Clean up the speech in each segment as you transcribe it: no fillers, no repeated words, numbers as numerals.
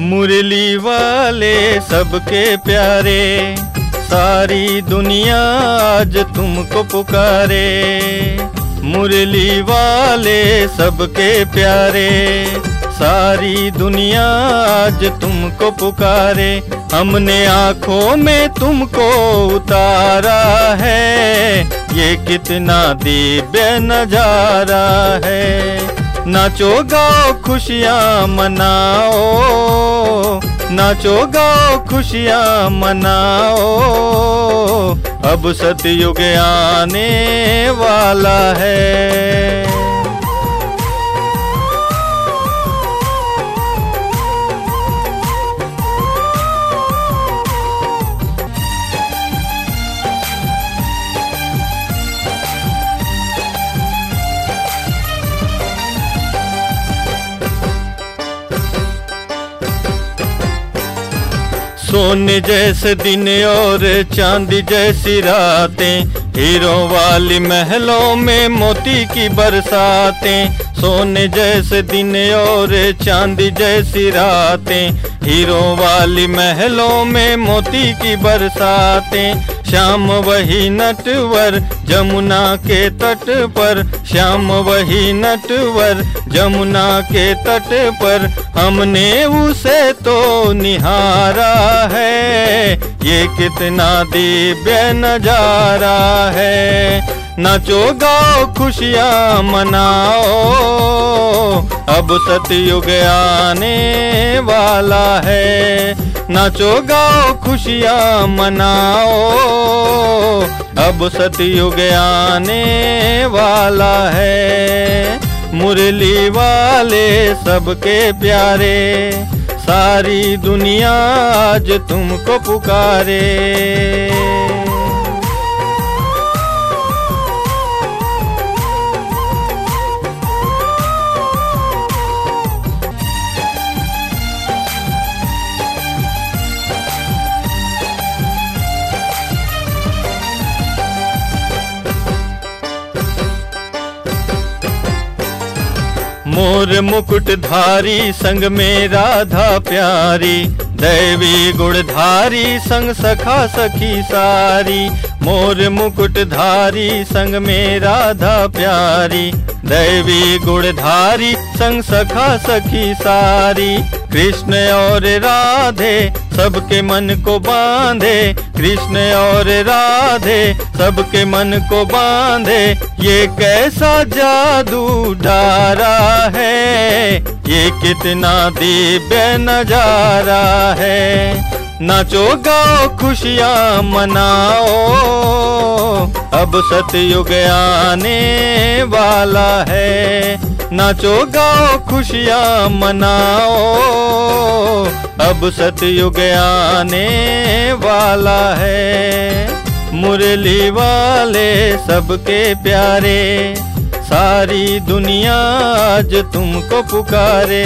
मुरली वाले सबके प्यारे, सारी दुनिया आज तुमको पुकारे। मुरली वाले सबके प्यारे, सारी दुनिया आज तुमको पुकारे। हमने आँखों में तुमको उतारा है, ये कितना दिव्य नजारा है। नाचो गाओ खुशियाँ मनाओ, नाचो गाओ खुशियाँ मनाओ, अब सतयुग आने वाला है। सोने जैसे दिन और चांदी जैसी रातें, हीरों वाली महलों में मोती की बरसातें। सोने जैसे दिन और चांदी जैसी रातें, हीरों वाली महलों में मोती की बरसातें। श्याम वही नटवर जमुना के तट पर, श्याम वही नटवर जमुना के तट पर, हमने उसे तो निहारा है, ये कितना दिव्य नजारा है। नाचो गाओ खुशियाँ मनाओ, अब सतयुग आने वाला है। नाचो गाओ खुशियाँ मनाओ, अब सतयुग आने वाला है। मुरली वाले सबके प्यारे, सारी दुनिया आज तुमको पुकारे। मोर मुकुटधारी संग में राधा प्यारी, दैवी गुणधारी संग सखा सखी सारी। मोर मुकुटधारी संग में राधा प्यारी, दैवी गुणधारी संग सखा सखी सारी। कृष्ण और राधे सबके मन को बांधे, कृष्ण और राधे सबके मन को बांधे। ये कैसा जादू डारा है, ये कितना दिव्य नजारा है। नाचो गाओ खुशियाँ मनाओ, अब सतयुग आने वाला है। नाचो गाओ खुशियाँ मनाओ, अब सतयुग आने वाला है। मुरली वाले सबके प्यारे, सारी दुनिया आज तुमको पुकारे।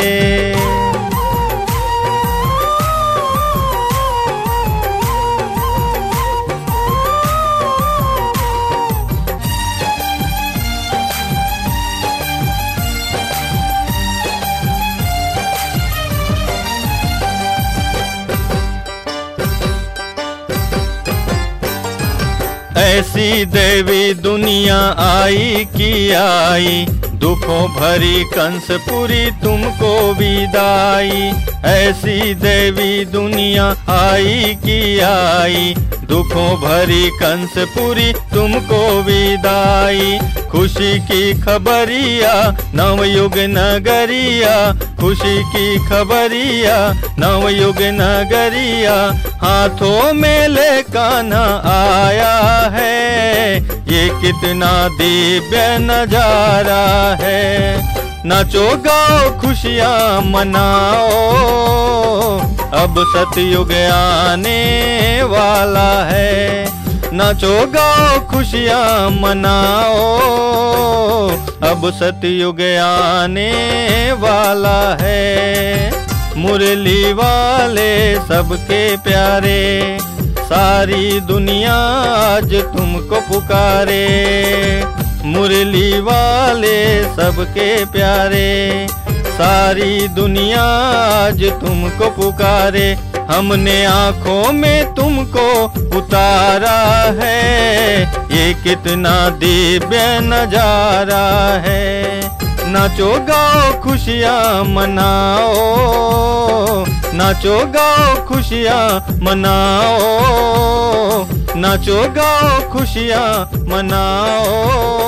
ऐसी देवी दुनिया आई कि आई, दुखों भरी कंसपुरी तुमको विदाई। ऐसी देवी दुनिया आई कि आई, दुखों भरी कंसपुरी तुमको विदाई। खुशी की खबरिया नवयुग नगरिया, खुशी की खबरिया नवयुग नगरिया। हाथों में ले कान्हा आया है, ये कितना दिव्य नजारा है। नाचो गाओ खुशियाँ मनाओ, अब सतयुग आने वाला है। नाचो गाओ खुशियाँ मनाओ, अब सतयुग आने वाला है। मुरली वाले सबके प्यारे, सारी दुनिया आज तुमको पुकारे। मुरली वाले सबके प्यारे, सारी दुनिया आज तुमको पुकारे, हमने आंखों में तुमको उतारा है। ये कितना दिव्य नजारा है। नाचो गाओ खुशियाँ मनाओ, नाचो गाओ खुशियाँ मनाओ, नाचो गाओ खुशियाँ मनाओ।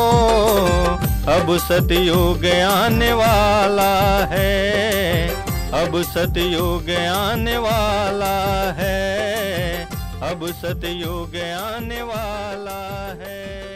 अब सतयुग आने वाला है, अब सतयुग आने वाला है, अब सतयुग आने वाला है।